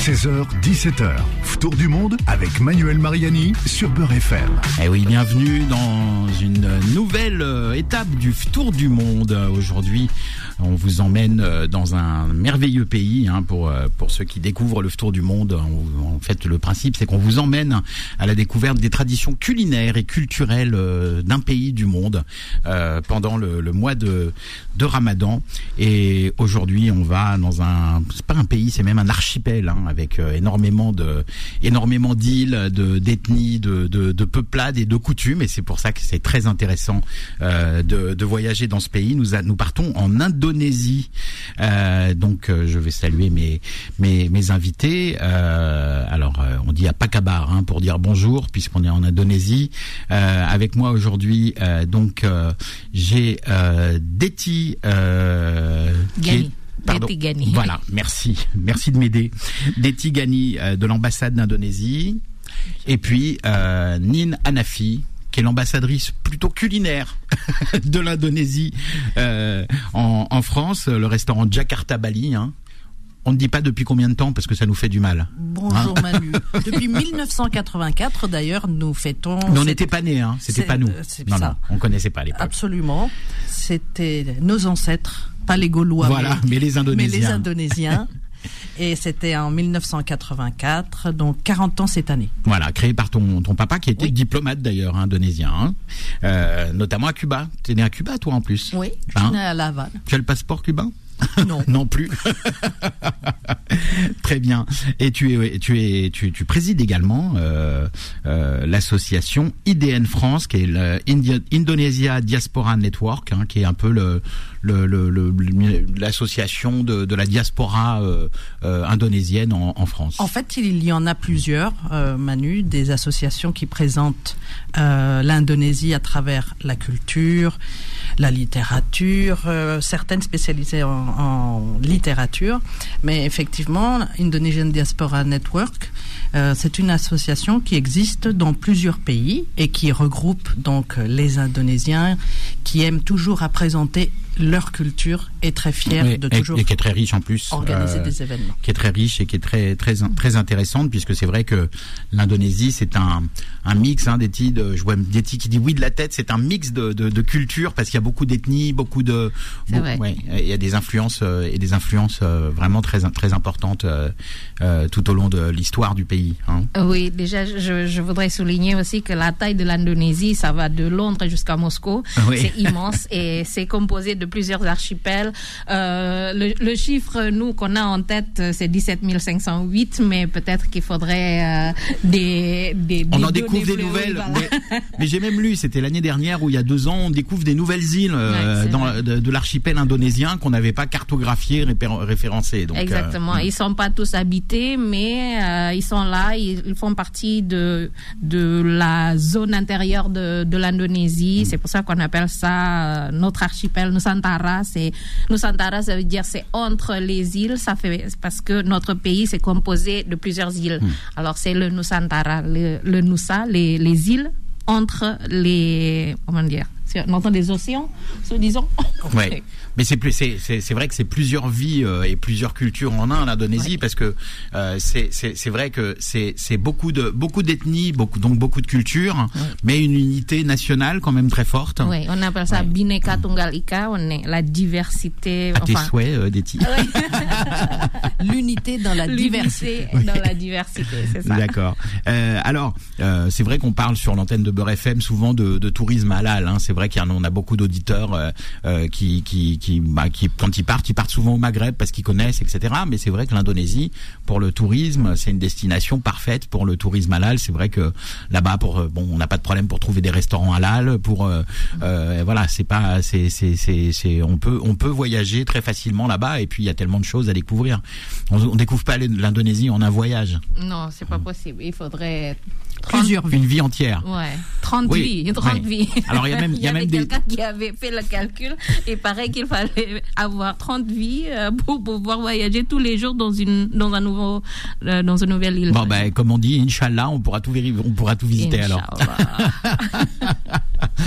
16h, 17h. Tour du monde avec Manuel Mariani sur Beurre FM. Eh oui, bienvenue dans une nouvelle étape du Tour du monde. Aujourd'hui, on vous emmène dans un merveilleux pays pour ceux qui découvrent le Tour du monde. En fait, le principe, c'est qu'on vous emmène à la découverte des traditions culinaires et culturelles d'un pays du monde pendant le mois de Ramadan. Et aujourd'hui, on va dans c'est pas un pays, c'est même un archipel avec énormément d'îles, d'ethnies, de peuplades et de coutumes. Et c'est pour ça que c'est très intéressant de voyager dans ce pays. Nous partons en Indonésie. Donc je vais saluer mes invités. On dit à Pakabar pour dire bonjour puisqu'on est en Indonésie. Avec moi aujourd'hui, j'ai Deti Gani. Deti Gani. Voilà, merci de m'aider. Deti Gani de l'ambassade d'Indonésie. Et puis Nin Hanafi, qui est l'ambassadrice plutôt culinaire de l'Indonésie en France, le restaurant Jakarta Bali. On ne dit pas depuis combien de temps parce que ça nous fait du mal. Bonjour Manu. Depuis 1984 d'ailleurs, nous fêtons... Mais on n'était pas nés, c'était pas nous. Non, on connaissait pas à l'époque. Absolument. C'était nos ancêtres, pas les Gaulois. Voilà, mais les Indonésiens. Et c'était en 1984, donc 40 ans cette année. Voilà, créé par ton papa qui était diplomate d'ailleurs, indonésien, notamment à Cuba. Tu es né à Cuba toi en plus? Oui, je suis né à La Havane. Tu as le passeport cubain? Non. Non plus. Très bien. Et tu présides également l'association IDN France, qui est l'Indonesia Diaspora Network, qui est un peu l'association de la diaspora indonésienne en France. En fait, il y en a plusieurs, Manu, des associations qui présentent l'Indonésie à travers la culture, la littérature, certaines spécialisées en littérature, mais effectivement, Indonesian Diaspora Network, c'est une association qui existe dans plusieurs pays et qui regroupe donc les Indonésiens qui aiment toujours à présenter leur culture et très fiers de toujours et qui est très riche en plus, organiser des événements. Qui est très riche et qui est très intéressante puisque c'est vrai que l'Indonésie c'est un mix je vois Deti qui dit oui de la tête, c'est un mix de cultures parce qu'il y a beaucoup d'ethnies, il y a des influences vraiment très importantes tout au long de l'histoire du pays. Oui, déjà je voudrais souligner aussi que la taille de l'Indonésie, ça va de Londres jusqu'à Moscou. C'est immense et c'est composé de plusieurs archipels. Le chiffre, nous, qu'on a en tête, c'est 17 508, mais peut-être qu'il faudrait on en découvre des nouvelles. Voilà. Mais j'ai même lu, c'était l'année dernière où il y a 2 ans, on découvre des nouvelles îles de l'archipel indonésien qu'on n'avait pas cartographiées, référencées. Donc, exactement. Ils sont pas tous habités, mais ils sont là. Ils font partie de la zone intérieure de l'Indonésie. C'est pour ça qu'on appelle ça notre archipel Nusantara. Nusantara, ça veut dire c'est entre les îles. Ça fait parce que notre pays c'est composé de plusieurs îles. Alors c'est le Nusantara, le Nusa, les îles entre les entre les océans, disons. Ouais. Mais c'est vrai que c'est plusieurs vies et plusieurs cultures en un, l'Indonésie, parce que c'est vrai que c'est beaucoup d'ethnies, beaucoup de cultures, mais une unité nationale quand même très forte. Oui, on appelle ça Bhinneka Tunggal Ika, on est la diversité. À tes souhaits, Deti. L'unité dans la diversité. Dans la diversité, c'est ça. D'accord. Alors, c'est vrai qu'on parle sur l'antenne de Beurre FM souvent de tourisme halal. C'est vrai qu'on a beaucoup d'auditeurs qui quand ils partent souvent au Maghreb parce qu'ils connaissent, etc. Mais c'est vrai que l'Indonésie, pour le tourisme, c'est une destination parfaite pour le tourisme halal. C'est vrai que là-bas, on n'a pas de problème pour trouver des restaurants halal. On peut voyager très facilement là-bas. Et puis il y a tellement de choses à découvrir. On découvre pas l'Indonésie en un voyage. Non, c'est pas possible. Il faudrait une vie entière. Ouais, 30 vies. Alors il y a même quelqu'un qui avait fait le calcul et paraît qu'il fallait avoir 30 vies pour pouvoir voyager tous les jours dans une nouvelle île. Bon comme on dit, Inch'Allah, on pourra tout visiter alors.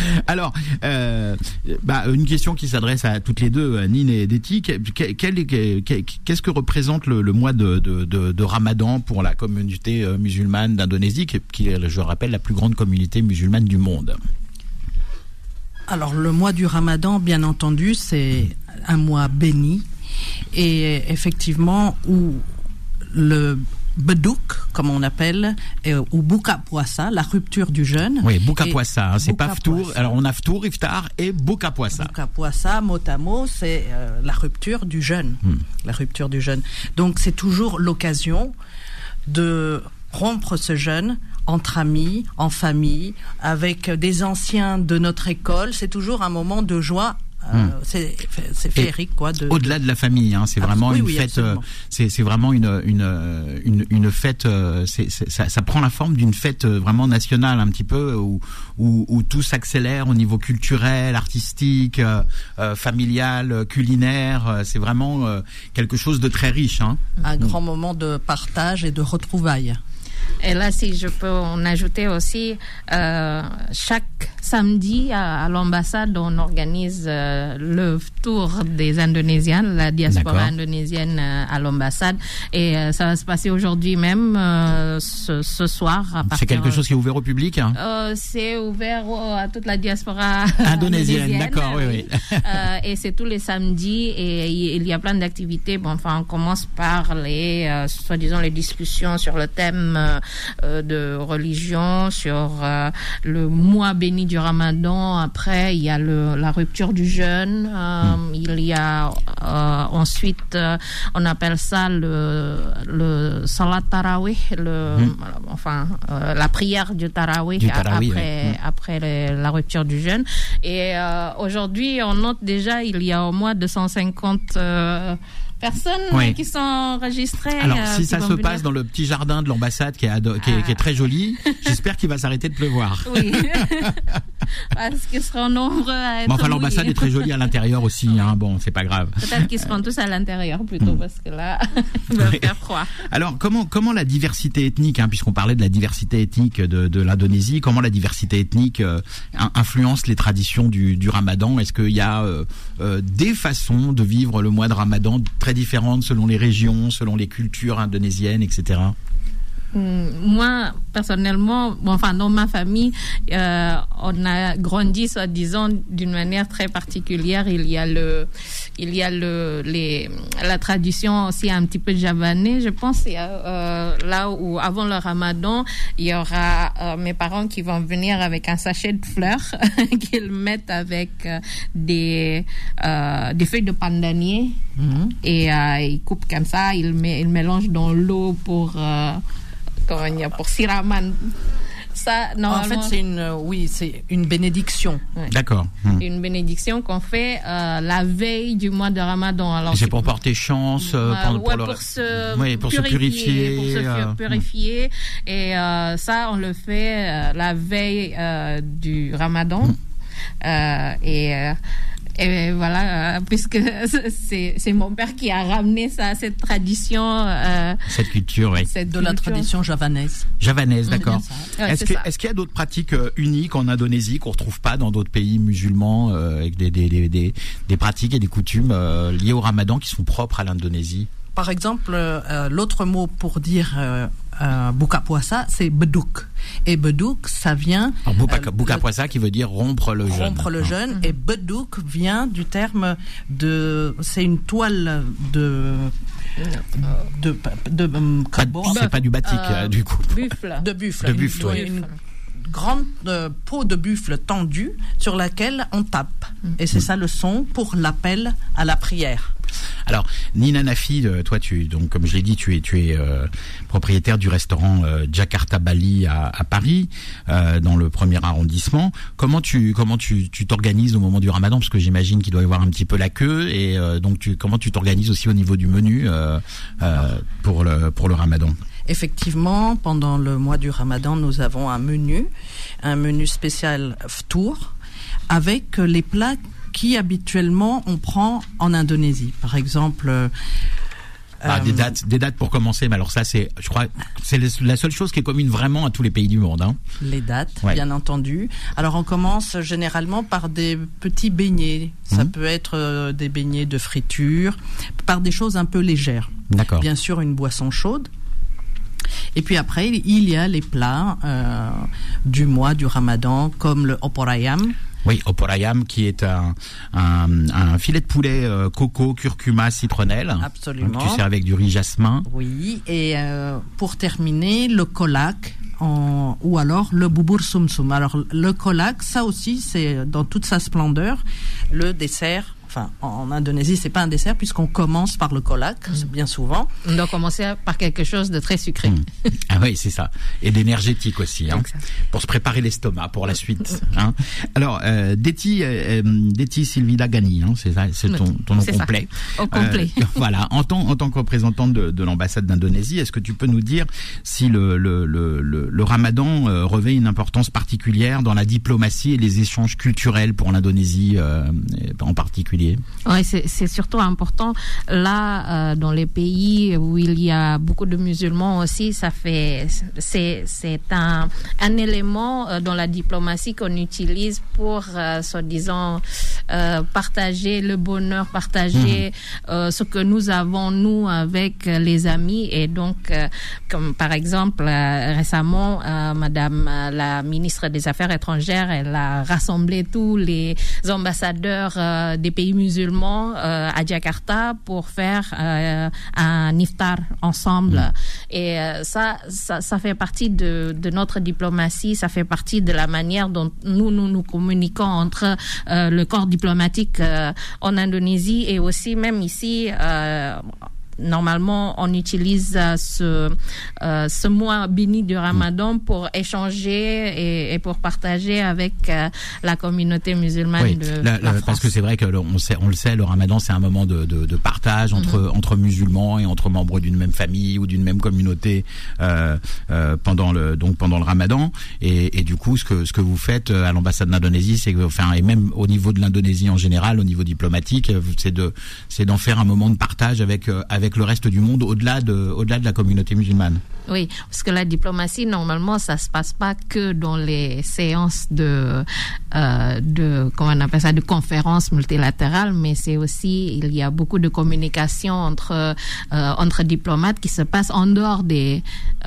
Alors, une question qui s'adresse à toutes les deux, Nine et Deti. Qu'est-ce que représente le mois de Ramadan pour la communauté musulmane d'Indonésie, qui est, je rappelle, la plus grande communauté musulmane du monde? Alors, le mois du Ramadan, bien entendu, c'est un mois béni, et effectivement, où le Beduk, comme on appelle, ou Buka Puasa, la rupture du jeûne. Oui, Buka Puasa, c'est Buka pas Ftour. Puasa. Alors on a Ftour, Iftar et Buka Puasa. Buka Puasa, mot à mot, c'est la rupture du jeûne. La rupture du jeûne. Donc c'est toujours l'occasion de rompre ce jeûne entre amis, en famille, avec des anciens de notre école. C'est toujours un moment de joie. C'est féerique, quoi. Au-delà de la famille, hein, c'est vraiment une fête. C'est vraiment une fête. Ça prend la forme d'une fête vraiment nationale, un petit peu, où tout s'accélère au niveau culturel, artistique, familial, culinaire. C'est vraiment quelque chose de très riche. Hein. Un grand moment de partage et de retrouvailles. Et là, si je peux en ajouter aussi, chaque samedi à l'ambassade, on organise le tour des Indonésiens, la diaspora indonésienne à l'ambassade. Et ça va se passer aujourd'hui même, ce soir. C'est quelque chose qui est ouvert au public, hein? C'est ouvert à toute la diaspora indonésienne. D'accord, oui. Et c'est tous les samedis et il y a plein d'activités. Bon, enfin, on commence par soi-disant les discussions sur le thème de religion, sur le mois béni du Ramadan. Après, il y a la rupture du jeûne. Il y a ensuite, on appelle ça le salat tarawih, la prière du tarawih après la rupture du jeûne. Et aujourd'hui, on note déjà, il y a au moins 250 personnes qui sont enregistrées. Alors, si ça se passe dans le petit jardin de l'ambassade qui est très joli, j'espère qu'il va s'arrêter de pleuvoir. Oui. Parce qu'ils seront nombreux à être. Mais enfin, l'ambassade est très jolie à l'intérieur aussi, hein. Bon, c'est pas grave. Peut-être qu'ils seront tous à l'intérieur plutôt, parce que là, il va faire froid. Alors, comment la diversité ethnique, hein, puisqu'on parlait de la diversité ethnique de l'Indonésie, comment la diversité ethnique influence les traditions du Ramadan? Est-ce qu'il y a des façons de vivre le mois de Ramadan très différentes selon les régions, selon les cultures indonésiennes, etc.? Moi, personnellement, dans ma famille, on a grandi, soi-disant, d'une manière très particulière. Il y a la tradition aussi un petit peu javanais, je pense. Là où, avant le Ramadan, il y aura mes parents qui vont venir avec un sachet de fleurs qu'ils mettent avec des feuilles de pandanier et ils coupent comme ça, ils mélangent dans l'eau pour siraman. Ça, en fait, c'est une bénédiction. Ouais. D'accord. Une bénédiction qu'on fait la veille du mois de Ramadan. Alors, c'est pour porter chance, pour se purifier. Et ça, on le fait la veille du Ramadan. Et voilà, puisque c'est mon père qui a ramené cette tradition. Cette culture, oui. La tradition javanaise. Javanaise, d'accord. Ouais, est-ce qu'il y a d'autres pratiques uniques en Indonésie qu'on ne retrouve pas dans d'autres pays musulmans, avec des pratiques et des coutumes liées au Ramadan qui sont propres à l'Indonésie? Par exemple, l'autre mot pour dire Buka Puasa, c'est Beduk. Et Beduk, ça vient... Buka Puasa qui veut dire rompre le jeûne. Rompre le jeûne. Et Beduk vient du terme de... C'est une toile de c'est pas du batik, du coup. De buffle. Une grande peau de buffle tendue sur laquelle on tape. Et c'est ça le son pour l'appel à la prière. Alors, Nina Nafi, toi, donc, comme je l'ai dit, tu es propriétaire du restaurant Jakarta Bali à Paris, dans le 1er arrondissement. Comment tu t'organises au moment du Ramadan, parce que j'imagine qu'il doit y avoir un petit peu la queue, et donc comment tu t'organises aussi au niveau du menu pour le Ramadan? Effectivement, pendant le mois du Ramadan, nous avons un menu spécial Ftour, avec les plats qui habituellement on prend en Indonésie. Par exemple, Des dates pour commencer, mais alors ça, je crois, c'est la seule chose qui est commune vraiment à tous les pays du monde. Hein. Les dates, bien entendu. Alors, on commence généralement par des petits beignets. Ça peut être des beignets de friture, par des choses un peu légères. D'accord. Bien sûr, une boisson chaude. Et puis après, il y a les plats du mois du Ramadan, comme le opor ayam. Oui, opor ayam, qui est un filet de poulet coco, curcuma, citronnelle. Absolument. Que tu sers avec du riz jasmin. Oui, et pour terminer, le kolak. Ou alors le bubur sumsum. Alors le kolak, ça aussi, c'est dans toute sa splendeur le dessert. Enfin, en Indonésie, c'est pas un dessert puisqu'on commence par le kolak, bien souvent. On doit commencer par quelque chose de très sucré. Ah oui, c'est ça. Et d'énergétique aussi, hein, pour se préparer l'estomac pour la suite. Hein. Alors, Deti Silvida Gani, hein, c'est ça, c'est ton nom complet. Au complet. Voilà. En tant que représentante de l'ambassade d'Indonésie, est-ce que tu peux nous dire si le Ramadan revêt une importance particulière dans la diplomatie et les échanges culturels pour l'Indonésie en particulier? Oui, c'est surtout important. Là, dans les pays où il y a beaucoup de musulmans aussi, c'est un élément dans la diplomatie qu'on utilise pour, soi-disant, partager le bonheur, partager ce que nous avons, nous, avec les amis. Et donc, comme par exemple, récemment, Madame la ministre des Affaires étrangères, elle a rassemblé tous les ambassadeurs des pays musulmans à Jakarta pour faire un iftar ensemble. Et ça fait partie de notre diplomatie, ça fait partie de la manière dont nous communiquons entre le corps diplomatique en Indonésie et aussi même ici. Normalement, on utilise ce mois béni du Ramadan pour échanger et pour partager avec la communauté musulmane de la France. Parce que c'est vrai que on le sait, le Ramadan, c'est un moment de partage entre musulmans et entre membres d'une même famille ou d'une même communauté pendant le Ramadan. Et du coup, ce que vous faites à l'ambassade d'Indonésie, c'est que, enfin, et même au niveau de l'Indonésie en général, au niveau diplomatique, c'est d'en faire un moment de partage avec le reste du monde au-delà de la communauté musulmane. Oui, parce que la diplomatie, normalement, ça se passe pas que dans les séances de comment on appelle ça, de conférences multilatérales, mais c'est aussi, il y a beaucoup de communication entre diplomates qui se passe en dehors des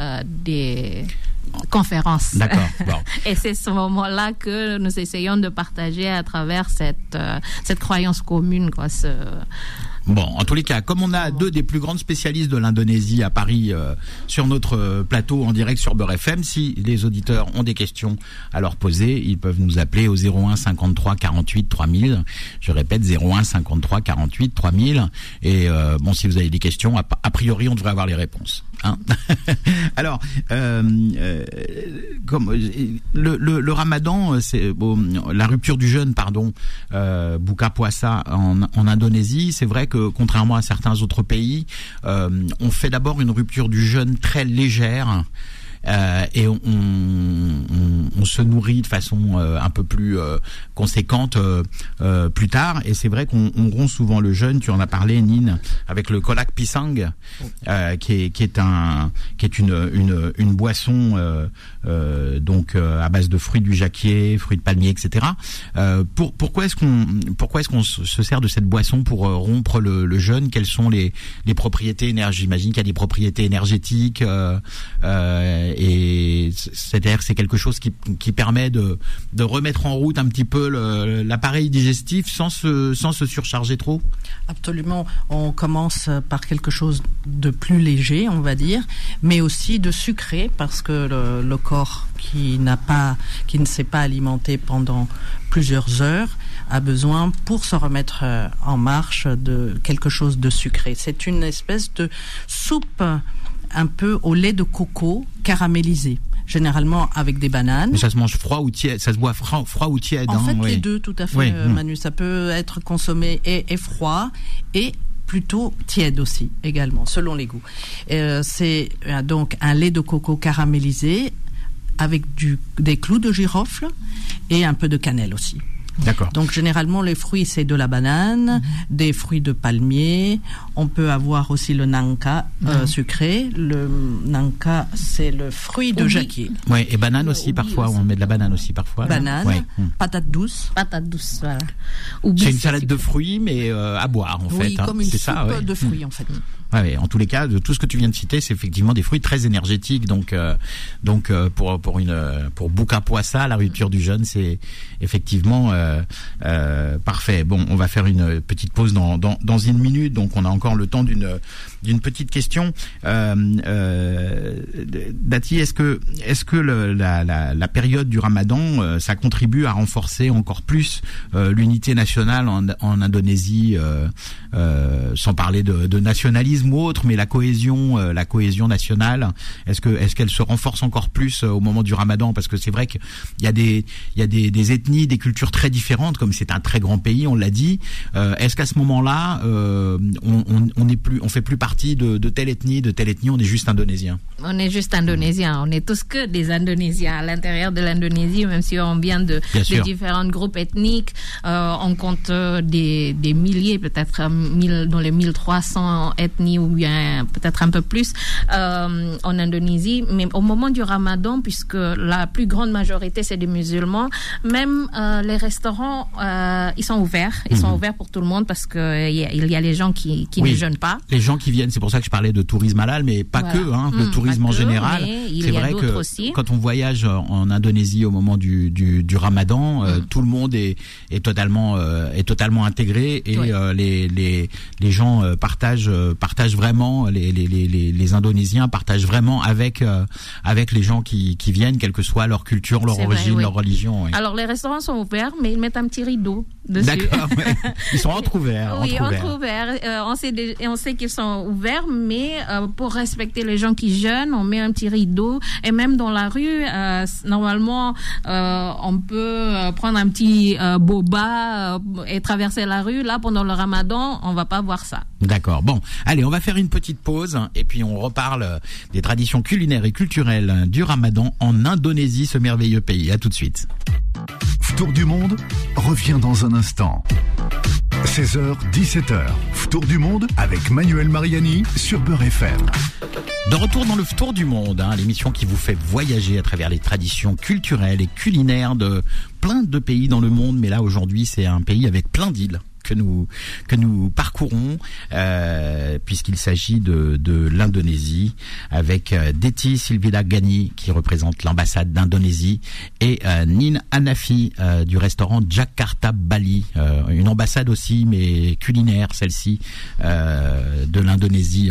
conférences. D'accord. Bon. Et c'est ce moment-là que nous essayons de partager à travers cette croyance commune, quoi. Bon, en tous les cas, comme on a deux des plus grandes spécialistes de l'Indonésie à Paris sur notre plateau en direct sur Beurre FM, si les auditeurs ont des questions à leur poser, ils peuvent nous appeler au 01 53 48 3000. Je répète, 01 53 48 3000. Et bon, si vous avez des questions, a priori, on devrait avoir les réponses. Hein. Alors, comme le Ramadan, c'est la rupture du jeûne, Buka Puasa en Indonésie, c'est vrai que contrairement à certains autres pays, on fait d'abord une rupture du jeûne très légère. Et on se nourrit de façon un peu plus conséquente plus tard. Et c'est vrai qu'on rompt souvent le jeûne. Tu en as parlé, Nine, avec le kolak pisang, qui est une boisson donc à base de fruits du jacquier, fruits de palmier, etc. Pourquoi est-ce qu'on se sert de cette boisson pour rompre le jeûne? Quelles sont les propriétés énergétiques? J'imagine qu'il y a des propriétés énergétiques. Et c'est-à-dire que c'est quelque chose qui permet de remettre en route un petit peu l'appareil digestif sans se surcharger trop. Absolument. On commence par quelque chose de plus léger, on va dire, mais aussi de sucré, parce que le corps qui ne s'est pas alimenté pendant plusieurs heures a besoin, pour se remettre en marche, de quelque chose de sucré. C'est une espèce de soupe un peu au lait de coco caramélisé, généralement avec des bananes. Mais ça se mange froid ou tiède? Ça se boit froid ou tiède? En fait, les deux, tout à fait, oui. Manu. Ça peut être consommé et froid et plutôt tiède aussi, également, selon les goûts. C'est donc un lait de coco caramélisé avec des clous de girofle et un peu de cannelle aussi. D'accord. Donc généralement les fruits c'est de la banane, des fruits de palmier. On peut avoir aussi le nanka sucré. Le nanka c'est le fruit de jacquier. Ouais, et banane aussi parfois. On met de la banane aussi parfois. Banane, patate douce. Patate douce, voilà. C'est une salade de fruits, mais à boire en fait. Oui, comme une c'est soupe ça, de fruits en fait. Ouais, en tous les cas, de tout ce que tu viens de citer, c'est effectivement des fruits très énergétiques. Donc pour Buka Puasa, la rupture du jeûne, c'est effectivement parfait. Bon, on va faire une petite pause dans une minute. Donc on a encore le temps d'une petite question. Dati, est-ce que la période du Ramadan, ça contribue à renforcer encore plus l'unité nationale en Indonésie, sans parler de nationalisme ou autre, mais la cohésion nationale, est-ce qu'elle se renforce encore plus au moment du Ramadan? Parce que c'est vrai qu'il y a des ethnies, des cultures très différentes, comme c'est un très grand pays, on l'a dit. Est-ce qu'à ce moment-là, on fait plus partie de telle ethnie, on est juste indonésien? On est juste indonésien. On est tous que des Indonésiens à l'intérieur de l'Indonésie, même si on vient de différents groupes ethniques. On compte des milliers, peut-être dans les 1300 ethnies ou bien peut-être un peu plus en Indonésie. Mais au moment du Ramadan, puisque la plus grande majorité c'est des musulmans, même les restaurants ils sont ouverts. Ils sont ouverts pour tout le monde parce que il y a les gens qui ne jeûnent pas. Les gens qui viennent, c'est pour ça que je parlais de tourisme halal, mais pas que, le tourisme en général. C'est vrai que aussi. Quand on voyage en Indonésie au moment du Ramadan, tout le monde est totalement intégré et les gens partagent vraiment, les Indonésiens partagent vraiment avec les gens qui viennent, quelle que soit leur culture, leur origine, leur religion. Oui. Alors les restaurants sont ouverts, mais ils mettent un petit rideau dessus. D'accord, ouais. Ils sont entrouverts. Oui, entrouverts. On sait qu'ils sont ouverts, mais pour respecter les gens qui jeûnent, on met un petit rideau. Et même dans la rue, normalement, on peut prendre un petit boba et traverser la rue. Là, pendant le Ramadan, on va pas voir ça. D'accord. Bon, allez, on va faire une petite pause et puis on reparle des traditions culinaires et culturelles du Ramadan en Indonésie, ce merveilleux pays. À tout de suite. Tour du monde revient dans un instant. 16h, 17h. Tour du monde avec Manuel Mariani sur Beurre FM. De retour dans le Tour du monde, l'émission qui vous fait voyager à travers les traditions culturelles et culinaires de plein de pays dans le monde. Mais là, aujourd'hui, c'est un pays avec plein d'îles que nous parcourons, puisqu'il s'agit de l'Indonésie, avec Deti Silvila Gani qui représente l'ambassade d'Indonésie et Nin Hanafi du restaurant Jakarta Bali, une ambassade aussi mais culinaire celle-ci de l'Indonésie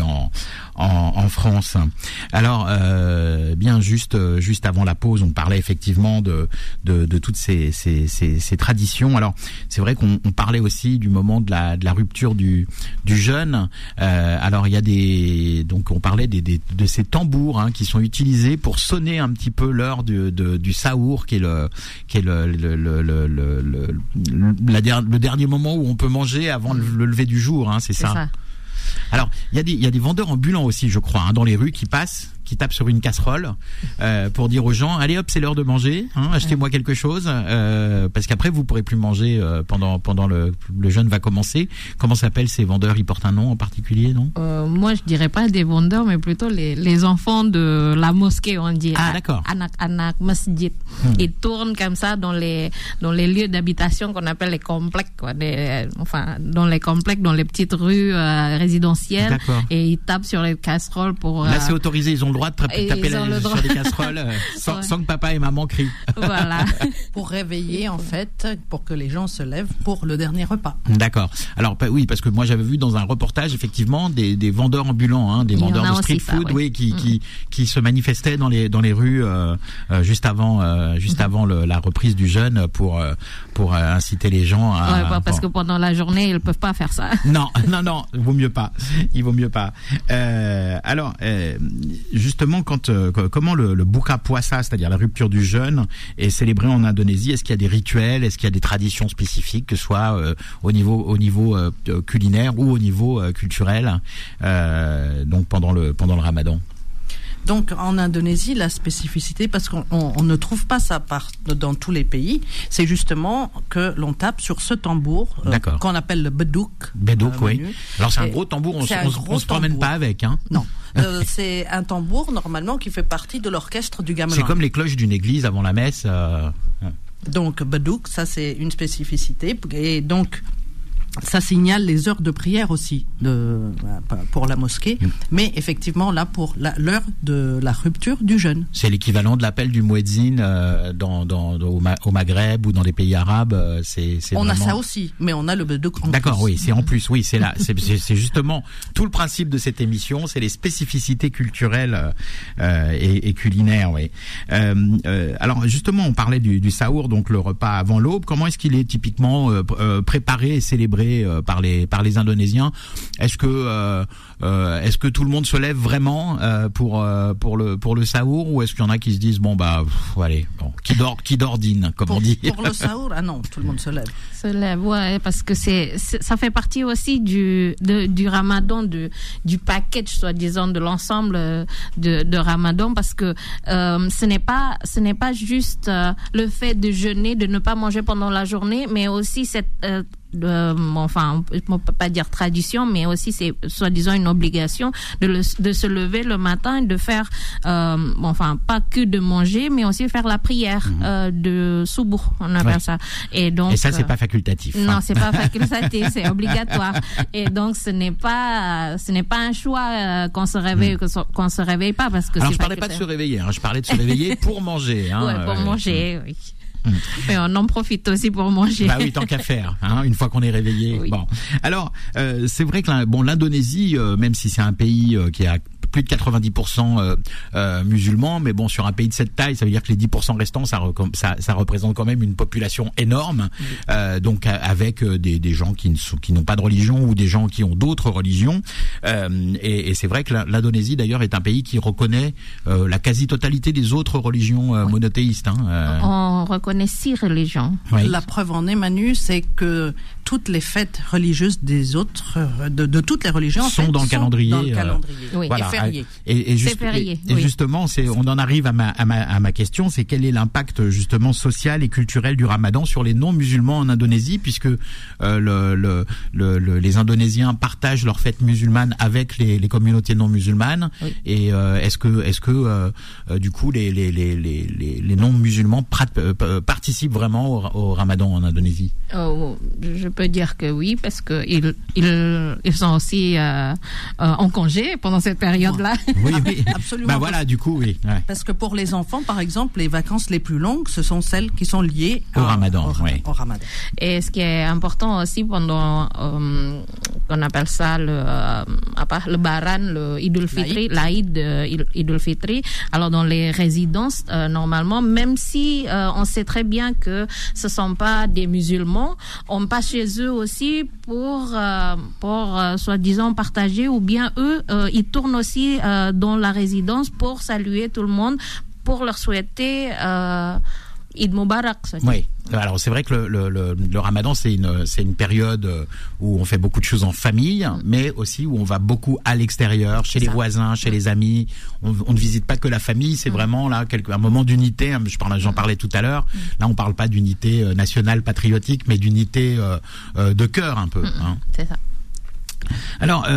en France. Alors bien juste avant la pause, on parlait effectivement de toutes ces traditions. Alors c'est vrai qu'on parlait aussi du moment de la rupture du jeûne. Alors il y a donc on parlait de ces tambours qui sont utilisés pour sonner un petit peu l'heure du saour, qui est le dernier moment où on peut manger avant le lever du jour, c'est ça. Alors, il y a des vendeurs ambulants aussi, je crois, dans les rues qui tapent sur une casserole pour dire aux gens, allez hop, c'est l'heure de manger, achetez-moi quelque chose, parce qu'après vous pourrez plus manger pendant le jeûne va commencer. Comment s'appellent ces vendeurs? Ils portent un nom en particulier, non? Moi, je dirais pas des vendeurs, mais plutôt les enfants de la mosquée, on dit. Ah, d'accord. Anak-anak masjid. Ils tournent comme ça dans les lieux d'habitation qu'on appelle les complexes, quoi. Dans les complexes, dans les petites rues résidentielles. D'accord. Et ils tapent sur les casseroles pour... Là, c'est autorisé, ils ont le droit de taper sur des casseroles sans que papa et maman crient. Voilà. Pour réveiller, en fait, pour que les gens se lèvent pour le dernier repas. D'accord. Alors, oui, parce que moi, j'avais vu dans un reportage, effectivement, des vendeurs ambulants, des vendeurs de street food, qui se manifestaient dans les rues juste avant la reprise du jeûne pour inciter les gens à... parce que pendant la journée, ils peuvent pas faire ça. Non, il vaut mieux pas. Alors, justement, comment le Buka Puasa, c'est-à-dire la rupture du jeûne, est célébré en Indonésie? Est-ce qu'il y a des rituels? Est-ce qu'il y a des traditions spécifiques, que ce soit au niveau culinaire ou au niveau culturel, donc pendant le Ramadan? Donc en Indonésie, la spécificité, parce qu'on ne trouve pas ça dans tous les pays, c'est justement que l'on tape sur ce tambour qu'on appelle le beduk. Beduk, oui. Alors c'est un gros tambour, on se promène pas avec, hein. Non. C'est un tambour normalement qui fait partie de l'orchestre du gamelan. C'est comme les cloches d'une église avant la messe. Donc beduk, ça c'est une spécificité, et donc ça signale les heures de prière aussi pour la mosquée, mais effectivement là pour l'heure de la rupture du jeûne. C'est l'équivalent de l'appel du muezzin au Maghreb ou dans des pays arabes. C'est on vraiment... a ça aussi, mais on a le beduk en D'accord, plus. oui, c'est en plus, oui, c'est là, c'est justement tout le principe de cette émission, c'est les spécificités culturelles et culinaires, oui. Alors justement, on parlait du saour, donc le repas avant l'aube. Comment est-ce qu'il est typiquement préparé et célébré par les Indonésiens? Est-ce que tout le monde se lève vraiment pour le saour, ou est-ce qu'il y en a qui se disent allez, qui dort dîne, comme on dit? Pour le saour, non, tout le monde se lève. Se lève, ouais, parce que ça fait partie aussi du Ramadan, du package, soi-disant, de l'ensemble de Ramadan, parce que ce n'est pas juste le fait de jeûner, de ne pas manger pendant la journée, mais aussi cette on peut pas dire tradition, mais aussi c'est soi-disant une obligation de se lever le matin et de faire pas que de manger, mais aussi faire la prière de Subuh, on appelle ça. Et ça c'est pas facultatif. Non, c'est pas facultatif, c'est obligatoire. Et donc ce n'est pas un choix qu'on se réveille qu'on se réveille pas, parce que alors je parlais pas de se réveiller, je parlais de se réveiller pour manger. Pour manger, oui. Mais on en profite aussi pour manger. Bah oui, tant qu'à faire, une fois qu'on est réveillé. Oui. Bon, alors c'est vrai que l'Indonésie, même si c'est un pays qui a plus de 90% musulmans, mais bon, sur un pays de cette taille, ça veut dire que les 10% restants, ça représente quand même une population énorme, donc avec des gens qui n'ont pas de religion, ou des gens qui ont d'autres religions, et c'est vrai que l'Indonésie d'ailleurs est un pays qui reconnaît la quasi-totalité des autres religions monothéistes. On reconnaît 6 religions. Oui. La preuve en est, Manu, c'est que toutes les fêtes religieuses des autres, de toutes les religions, sont dans le calendrier. Oui. Voilà. Et justement, on en arrive à ma question, c'est quel est l'impact justement social et culturel du Ramadan sur les non-musulmans en Indonésie, puisque les Indonésiens partagent leurs fêtes musulmanes avec les communautés non-musulmanes. Oui. Et est-ce que du coup les non-musulmans participent vraiment au Ramadan en Indonésie? Je peux dire que oui, parce que ils sont aussi en congé pendant cette période-là. Oui, absolument. Voilà, du coup, oui. Ouais. Parce que pour les enfants, par exemple, les vacances les plus longues, ce sont celles qui sont liées au Ramadan. Au Ramadan. Et ce qui est important aussi pendant, on appelle ça le Baran, le Idul Fitri, l'Aïd Idul Fitri. Alors dans les résidences, normalement, même si on sait très bien que ce sont pas des musulmans, on passe chez eux aussi pour soi-disant partager, ou bien eux ils tournent aussi dans la résidence pour saluer tout le monde, pour leur souhaiter Eid Mubarak. Oui. Alors c'est vrai que le Ramadan c'est une période où on fait beaucoup de choses en famille, mais aussi où on va beaucoup à l'extérieur, chez les voisins, chez les amis. On ne visite pas que la famille, c'est vraiment là un moment d'unité. J'en parlais tout à l'heure. Là on parle pas d'unité nationale patriotique, mais d'unité de cœur un peu. C'est ça. Alors,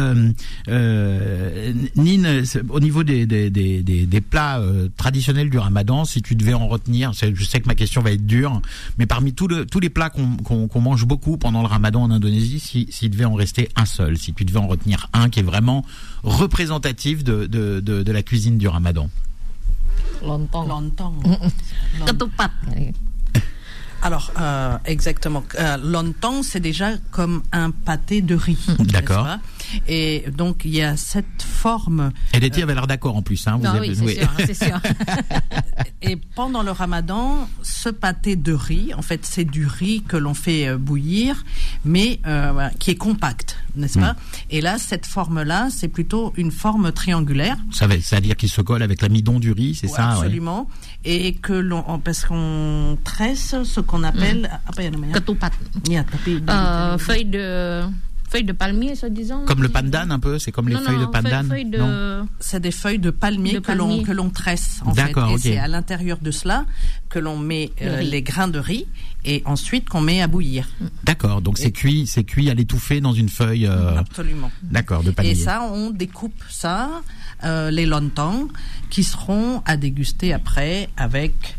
Nine, au niveau des plats traditionnels du Ramadan, si tu devais en retenir, je sais que ma question va être dure, mais parmi tous les plats qu'on mange beaucoup pendant le Ramadan en Indonésie, s'il devait en rester un seul, si tu devais en retenir un qui est vraiment représentatif de la cuisine du Ramadan. Lontong. Ketupat. Alors, exactement. Lontong, c'est déjà comme un pâté de riz. D'accord. Et donc, il y a cette forme... Et Letty avait l'air d'accord en plus. Oui, c'est sûr. Et pendant le Ramadan, ce pâté de riz, en fait, c'est du riz que l'on fait bouillir, mais qui est compact, n'est-ce pas? Et là, cette forme-là, c'est plutôt une forme triangulaire. C'est-à-dire qu'il se colle avec l'amidon du riz, c'est ça? Absolument. Ouais. Et que parce qu'on tresse ce qu'on appelle... Ketupat. Feuille de... feuilles de palmier, soi-disant. Comme le pandan un peu, c'est comme les feuilles de pandan. C'est des feuilles de palmier que l'on tresse en fait. Et c'est à l'intérieur de cela que l'on met les grains de riz et ensuite qu'on met à bouillir. D'accord, donc c'est cuit à l'étouffer dans une feuille. Absolument. D'accord, de palmier. Et ça, on découpe ça, les lontang, qui seront à déguster après avec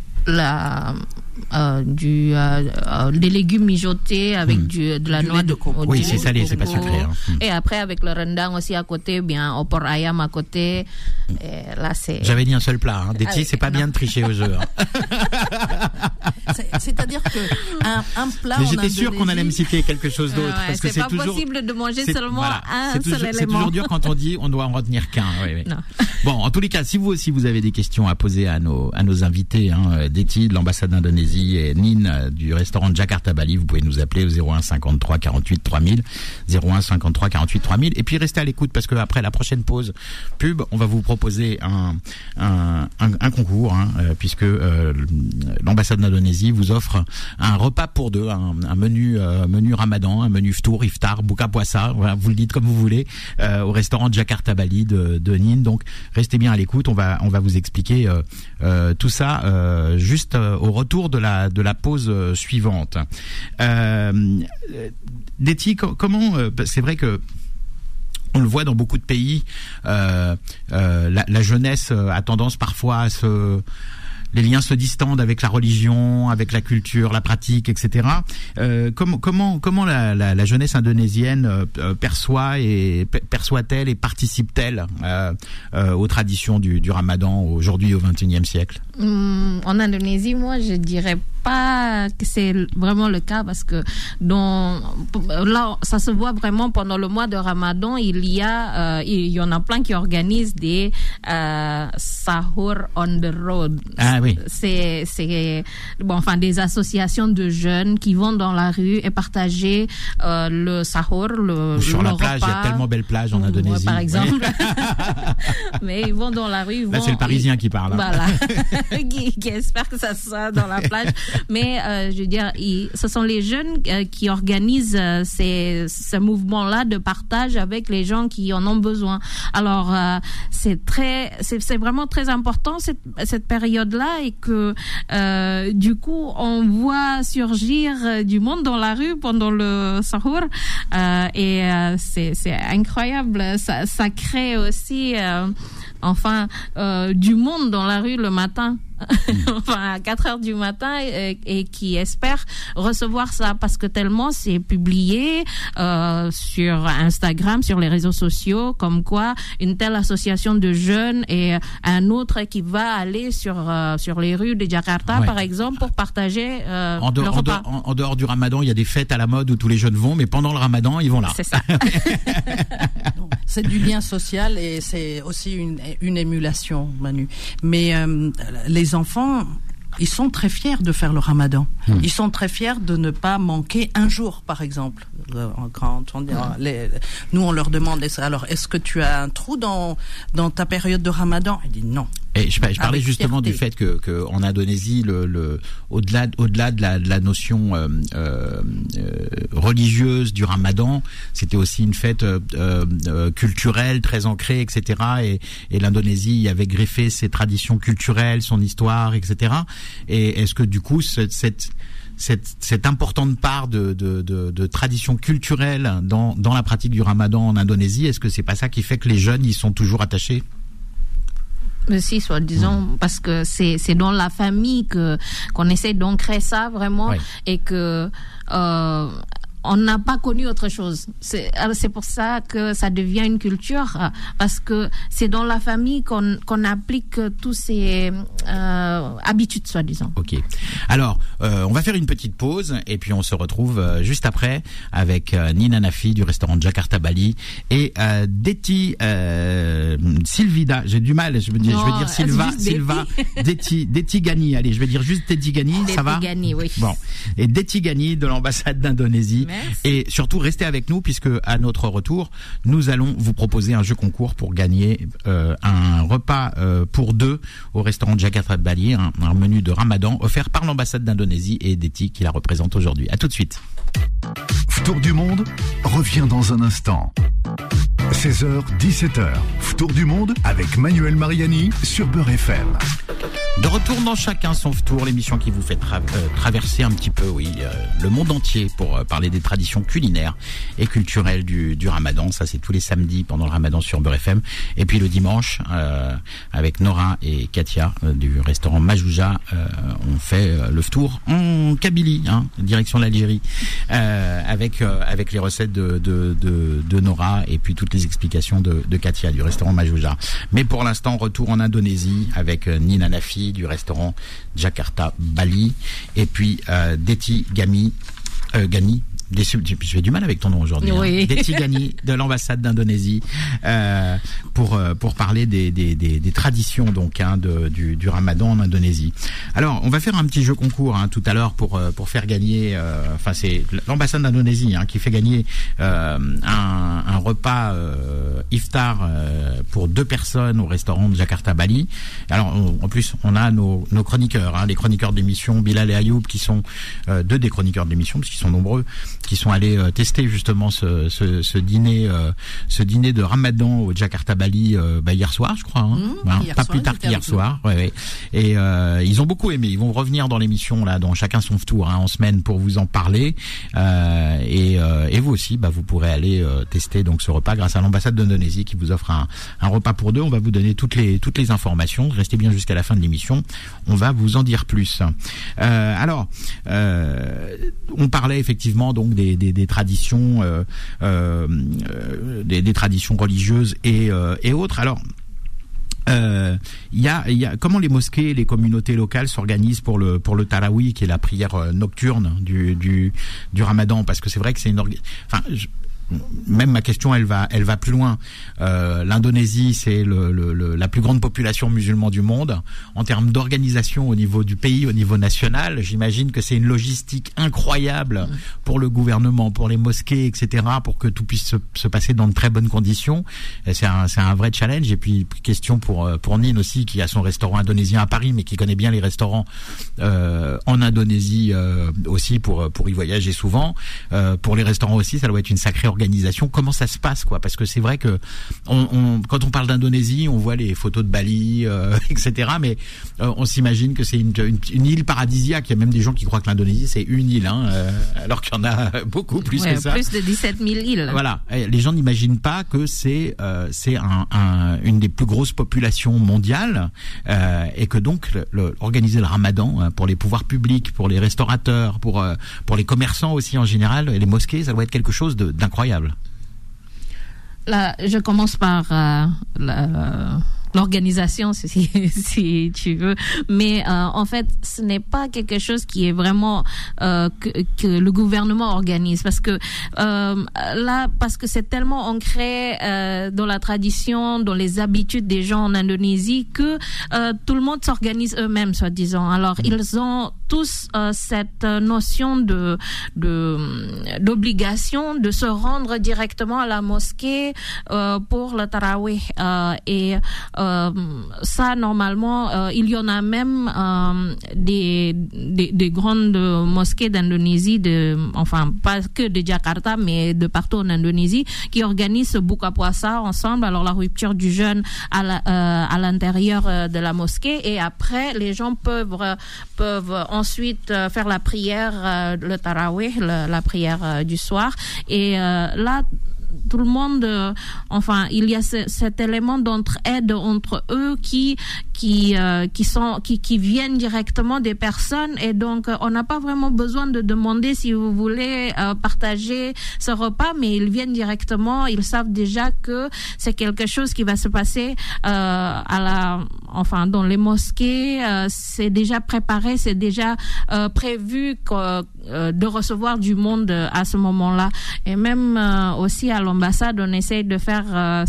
des légumes mijotés avec de la noix de coco. Oui, c'est salé, c'est pas sucré. Et après avec le rendang aussi à côté, bien opor ayam à côté. Et là c'est. J'avais dit un seul plat. Déti, c'est pas bien de tricher au jeu. C'est-à-dire que un plat. Mais j'étais sûr qu'on allait me citer quelque chose d'autre, parce que c'est pas possible de manger seulement un seul élément. C'est toujours dur quand on dit on doit en retenir qu'un. Oui. Bon, en tous les cas, si vous aussi vous avez des questions à poser à nos invités, Déti de l'ambassade d'Indonésie et Nin du restaurant Jakarta Bali, vous pouvez nous appeler au 01 53 48 3000, 01 53 48 3000, et puis restez à l'écoute parce que après la prochaine pause pub, on va vous proposer un concours, puisque l'ambassade d'Indonésie vous offre un repas pour deux, un menu Ramadan, un menu iftar, buka puasa, voilà, vous le dites comme vous voulez, au restaurant Jakarta Bali de Nin. Donc restez bien à l'écoute, on va vous expliquer tout ça juste au retour de la pause suivante. Déti, comment c'est vrai que on le voit dans beaucoup de pays, la jeunesse a tendance parfois les liens se distendent avec la religion, avec la culture, la pratique, etc. Comment la jeunesse indonésienne perçoit-elle et participe-t-elle aux traditions du Ramadan aujourd'hui au XXIe siècle? En Indonésie, moi, je dirais pas que c'est vraiment le cas parce que là, ça se voit vraiment pendant le mois de Ramadan. Il y en a plein qui organisent des sahur on the road. Ah oui. C'est des associations de jeunes qui vont dans la rue et partager le sahur, sur la repas. Plage. Il y a tellement belles plages en Indonésie. Par exemple. Mais ils vont dans la rue. Là, c'est le Parisien qui parle. Voilà. qui espère que ça soit dans la plage. Mais je veux dire, ce sont les jeunes qui organisent ce mouvement-là de partage avec les gens qui en ont besoin. Alors c'est vraiment très important cette période-là et que du coup on voit surgir du monde dans la rue pendant le sahur et c'est incroyable. Ça crée aussi du monde dans la rue le matin. À 4h du matin et qui espèrent recevoir ça parce que tellement c'est publié sur Instagram, sur les réseaux sociaux, comme quoi une telle association de jeunes et un autre qui va aller sur les rues de Jakarta, par exemple, pour partager le repas. En dehors du Ramadan, il y a des fêtes à la mode où tous les jeunes vont, mais pendant le Ramadan, ils vont là. C'est ça. C'est du lien social et c'est aussi une émulation, Manu. Mais les enfants, ils sont très fiers de faire le Ramadan. Ils sont très fiers de ne pas manquer un jour, par exemple. Quand on dit, nous, on leur demande, alors, est-ce que tu as un trou dans ta période de Ramadan? Ils disent non. Et je parlais justement du fait que en Indonésie, au-delà de la notion religieuse du Ramadan, c'était aussi une fête culturelle très ancrée, etc. Et l'Indonésie y avait greffé ses traditions culturelles, son histoire, etc. Et est-ce que du coup cette importante part de tradition culturelle dans la pratique du Ramadan en Indonésie, est-ce que c'est pas ça qui fait que les jeunes y sont toujours attachés? Si, soi-disant, parce que c'est dans la famille qu'on essaie d'ancrer ça vraiment, et que on n'a pas connu autre chose. C'est pour ça que ça devient une culture, parce que c'est dans la famille qu'on applique tous ces habitudes, soi-disant. Ok. Alors, on va faire une petite pause et puis on se retrouve juste après avec Nina Nafi du restaurant Jakarta Bali et Déti Silvida. J'ai du mal, je veux dire Silva, Déti Gani. Allez, je vais dire juste Déti Gani, ça va? Déti Gani, oui. Bon. Et Déti Gani de l'ambassade d'Indonésie Merci. Et surtout, restez avec nous puisque à notre retour, nous allons vous proposer un jeu concours pour gagner un repas pour deux au restaurant Jakarta Bali, un menu de Ramadan offert par l'ambassade d'Indonésie et Deti qui la représente aujourd'hui. À tout de suite. Tour du monde revient dans un instant. 16h, 17h. Tour du monde avec Manuel Mariani sur Beurre FM. De retour dans Chacun son tour, l'émission qui vous fait traverser un petit peu, le monde entier pour parler des traditions culinaires et culturelles du Ramadan. Ça, c'est tous les samedis pendant le Ramadan sur Beurre FM. Et puis le dimanche, avec Nora et Katia du restaurant Majouja, on fait le tour en Kabylie, direction l'Algérie, avec les recettes de Nora et puis toutes les explications de Katia du restaurant Majouja. Mais pour l'instant, retour en Indonésie avec Nina Nafi du restaurant Jakarta Bali et puis Deti Gani. J'ai du mal avec ton nom aujourd'hui. Oui. Deti Gani de l'ambassade d'Indonésie pour parler des traditions donc du Ramadan en Indonésie. Alors on va faire un petit jeu concours tout à l'heure pour faire gagner. C'est l'ambassade d'Indonésie qui fait gagner un repas iftar pour deux personnes au restaurant de Jakarta Bali. Alors en plus on a nos chroniqueurs, les chroniqueurs d'émission Bilal et Ayoub qui sont deux des chroniqueurs de l'émission parce qu'ils sont nombreux, qui sont allés tester justement ce dîner de Ramadan au Jakarta Bali hier soir, je crois. Pas plus tard qu'hier soir. Ouais. Et ils ont beaucoup aimé. Ils vont revenir dans l'émission là, dans Chacun son tour en semaine pour vous en parler. Et vous aussi, vous pourrez aller tester donc ce repas grâce à l'ambassade d'Indonésie qui vous offre un repas pour deux. On va vous donner toutes les informations. Restez bien jusqu'à la fin de l'émission. On va vous en dire plus. Alors, on parlait effectivement donc des traditions, des traditions religieuses et autres. Alors, il y a comment les mosquées, les communautés locales s'organisent pour le Tarawih, qui est la prière nocturne du Ramadan, parce que c'est vrai que c'est même ma question, elle va plus loin. L'Indonésie, c'est la plus grande population musulmane du monde. En termes d'organisation au niveau du pays, au niveau national, j'imagine que c'est une logistique incroyable pour le gouvernement, pour les mosquées, etc., pour que tout puisse se passer dans de très bonnes conditions. Et c'est un vrai challenge. Et puis question pour Nine aussi, qui a son restaurant indonésien à Paris, mais qui connaît bien les restaurants en Indonésie aussi pour y voyager souvent. Pour les restaurants aussi, ça doit être une sacrée organisation. Comment ça se passe, parce que c'est vrai que quand on parle d'Indonésie, on voit les photos de Bali, etc., mais on s'imagine que c'est une île paradisiaque. Il y a même des gens qui croient que l'Indonésie c'est une île, alors qu'il y en a beaucoup plus que ça. Plus de 17 000 îles. Voilà, les gens n'imaginent pas que c'est une des plus grosses populations mondiales, et que donc organiser le Ramadan pour les pouvoirs publics, pour les restaurateurs, pour les commerçants aussi en général, et les mosquées, ça doit être quelque chose d'incroyable. Là, je commence par l'organisation, si tu veux, mais en fait, ce n'est pas quelque chose qui est vraiment que le gouvernement organise, parce que parce que c'est tellement ancré dans la tradition, dans les habitudes des gens en Indonésie, que tout le monde s'organise eux-mêmes, soi-disant. Alors ils ont tous cette notion d'obligation de se rendre directement à la mosquée pour le tarawih, et ça, normalement, il y en a même des grandes mosquées d'Indonésie, pas que de Jakarta, mais de partout en Indonésie, qui organisent ce buka puasa ensemble. Alors, la rupture du jeûne à l'intérieur de la mosquée, et après, les gens peuvent ensuite faire la prière, le tarawih, la prière du soir. Et là, tout le monde, il y a cet élément d'entraide entre eux qui viennent directement des personnes, et donc on n'a pas vraiment besoin de demander si vous voulez partager ce repas, mais ils viennent directement, ils savent déjà que c'est quelque chose qui va se passer dans les mosquées, c'est déjà préparé, c'est déjà prévu de recevoir du monde à ce moment-là. Et même aussi à l'ambassade l'ambassade, on essaye de faire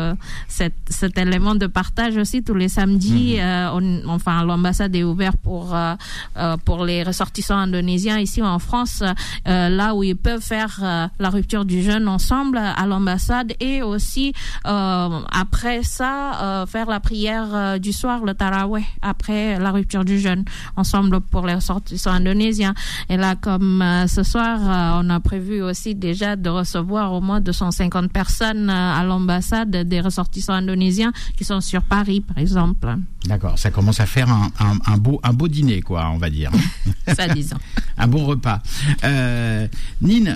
cet élément de partage aussi tous les samedis. L'ambassade est ouverte pour les ressortissants indonésiens ici en France, là où ils peuvent faire la rupture du jeûne ensemble à l'ambassade, et aussi après ça faire la prière du soir, le taraweh, après la rupture du jeûne ensemble pour les ressortissants indonésiens. Et là, comme ce soir, on a prévu aussi déjà de recevoir au moins 250 personnes à l'ambassade, des ressortissants indonésiens qui sont sur Paris, par exemple. D'accord, ça commence à faire un beau dîner, quoi, on va dire. Ça, disons. Un bon repas. Nine,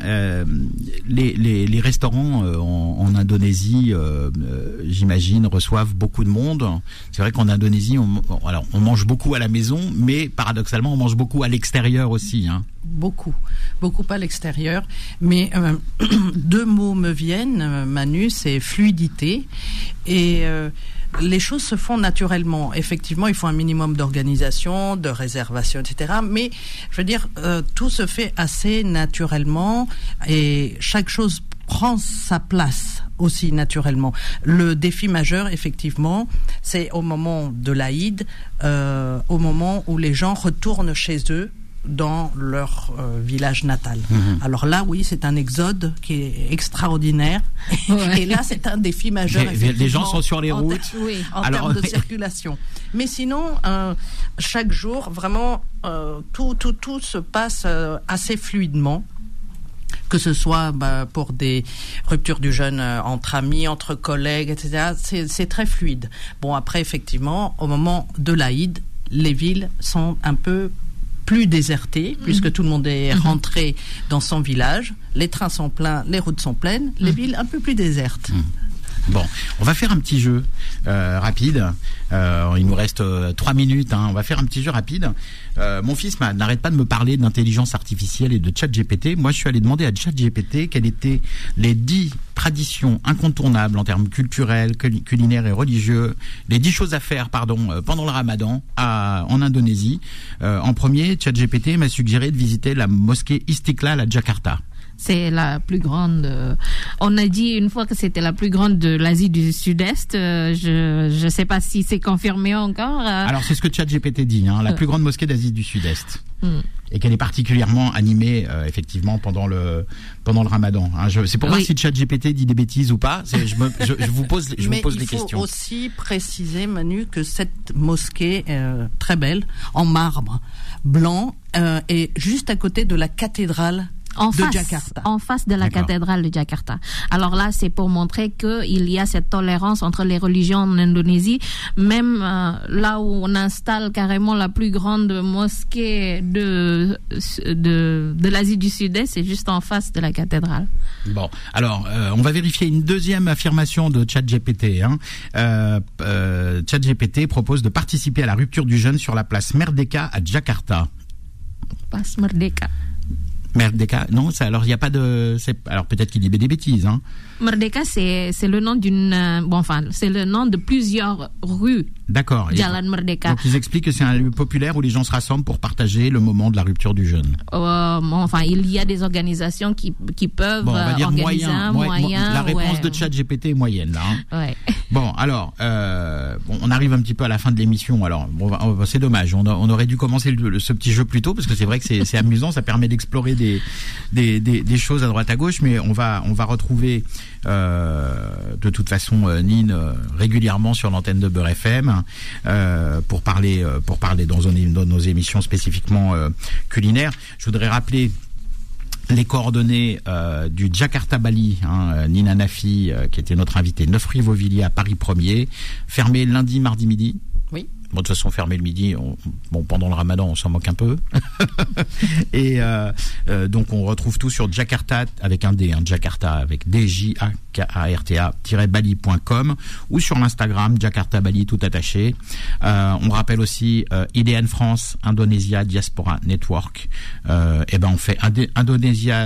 les restaurants en Indonésie, j'imagine, reçoivent beaucoup de monde. C'est vrai qu'en Indonésie, on mange beaucoup à la maison, mais paradoxalement, on mange beaucoup à l'extérieur aussi, hein. Beaucoup à l'extérieur, mais deux mots me viennent, Manu, c'est fluidité et les choses se font naturellement. Effectivement, il faut un minimum d'organisation, de réservation, etc. Mais je veux dire, tout se fait assez naturellement et chaque chose prend sa place aussi naturellement. Le défi majeur, effectivement, c'est au moment de l'Aïd, au moment où les gens retournent chez eux dans leur village natal. Alors là, oui, c'est un exode qui est extraordinaire. Ouais. Et là, c'est un défi majeur. Les gens sont sur les routes. En termes de circulation. Mais sinon, chaque jour, vraiment, tout se passe assez fluidement. Que ce soit pour des ruptures du jeûne entre amis, entre collègues, etc. C'est très fluide. Bon, après, effectivement, au moment de l'Aïd, les villes sont un peu plus déserté, puisque tout le monde est rentré dans son village, les trains sont pleins, les routes sont pleines, les villes un peu plus désertes. Bon, on va faire un petit jeu rapide. Il nous reste 3 minutes. On va faire un petit jeu rapide. Mon fils n'arrête pas de me parler d'intelligence artificielle et de ChatGPT. Moi, je suis allé demander à ChatGPT quelles étaient les 10 traditions incontournables en termes culturels, culinaires et religieux, les 10 choses à faire, pendant le Ramadan en Indonésie. En premier, ChatGPT m'a suggéré de visiter la mosquée Istiklal à Jakarta. C'est la plus grande. On a dit une fois que c'était la plus grande de l'Asie du Sud-Est. Je ne sais pas si c'est confirmé encore. Alors c'est ce que ChatGPT dit, la plus grande mosquée d'Asie du Sud-Est. Et qu'elle est particulièrement animée effectivement pendant le Ramadan. C'est pour voir si ChatGPT dit des bêtises ou pas. Je vous pose les questions. Mais il faut aussi préciser, Manu, que cette mosquée très belle, en marbre blanc, est juste à côté de la cathédrale Jakarta. En face de la cathédrale de Jakarta. Alors là, c'est pour montrer qu'il y a cette tolérance entre les religions en Indonésie. Même là où on installe carrément la plus grande mosquée de l'Asie du Sud-Est, c'est juste en face de la cathédrale. Bon, alors on va vérifier une deuxième affirmation de ChatGPT. ChatGPT propose de participer à la rupture du jeûne sur la place Merdeka à Jakarta. Place Merdeka. Merdeka, non, alors il n'y a pas de. Alors peut-être qu'il dit des bêtises. Merdeka, c'est le nom c'est le nom de plusieurs rues. D'accord. Jalan Merdeka. Donc ils expliquent que c'est un lieu populaire où les gens se rassemblent pour partager le moment de la rupture du jeûne. Il y a des organisations qui peuvent on va dire organiser moyen. La réponse de ChatGPT est moyenne là. Ouais. Bon, alors, on arrive un petit peu à la fin de l'émission. Alors, c'est dommage. On aurait dû commencer ce petit jeu plus tôt parce que c'est vrai que c'est amusant. Ça permet d'explorer des choses à droite à gauche. Mais on va retrouver de toute façon Nine régulièrement sur l'antenne de Beurre FM pour parler dans nos émissions spécifiquement culinaires. Je voudrais rappeler les coordonnées du Jakarta Bali, Nina Nafi, qui était notre invitée, 9 rue Vauvilliers à Paris 1er, fermé lundi, mardi, midi. Oui. Bon, de toute façon, fermé le midi, pendant le Ramadan, on s'en moque un peu. Et donc, on retrouve tout sur Jakarta, avec un D, Jakarta, avec DJAKARTA-Bali.com, ou sur l'Instagram, Jakarta Bali, tout attaché. On rappelle aussi IDN France, Indonesia Diaspora Network. On fait Indonesia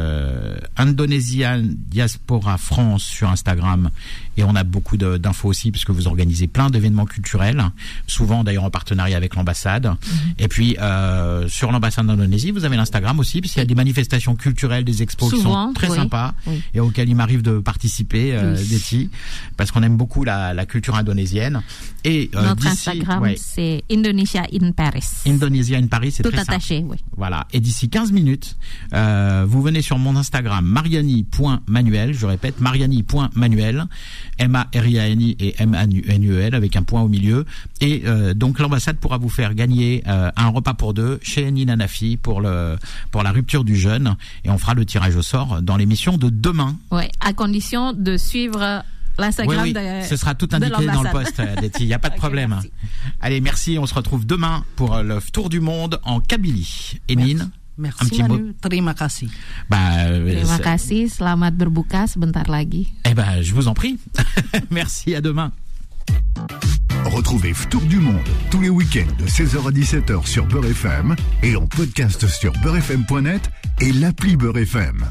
Diaspora France sur Instagram. Et on a beaucoup d'infos aussi, puisque vous organisez plein d'événements culturels. souvent d'ailleurs en partenariat avec l'ambassade. Et puis sur l'ambassade d'Indonésie, vous avez l'Instagram aussi, puisqu'il y a des manifestations culturelles, des expos qui sont très sympas et auxquelles il m'arrive de participer, Deti, parce qu'on aime beaucoup la culture indonésienne. Et notre Instagram, c'est Indonesia in Paris. Indonesia in Paris, c'est tout très attaché, simple. Voilà. Et d'ici 15 minutes, vous venez sur mon Instagram, mariani.manuel, je répète, mariani.manuel, M-A-R-I-A-N-I et M-A-N-U-E-L, avec un point au milieu. Et donc l'ambassade pourra vous faire gagner un repas pour deux chez Nina Nafi pour la rupture du jeûne. Et on fera le tirage au sort dans l'émission de demain. Oui, à condition de suivre l'Instagram ce sera tout indiqué dans le post, Deti, il n'y a pas de problème. Merci. Allez, merci, on se retrouve demain pour le tour du monde en Kabylie. Enine, merci Manu, terima kasih. Terima kasih, selamat berbuka sebentar lagi. Je vous en prie. Merci, à demain. Retrouvez Tour du Monde tous les week-ends de 16h à 17h sur Beurre FM et en podcast sur beurrefm.net et l'appli Beurre FM.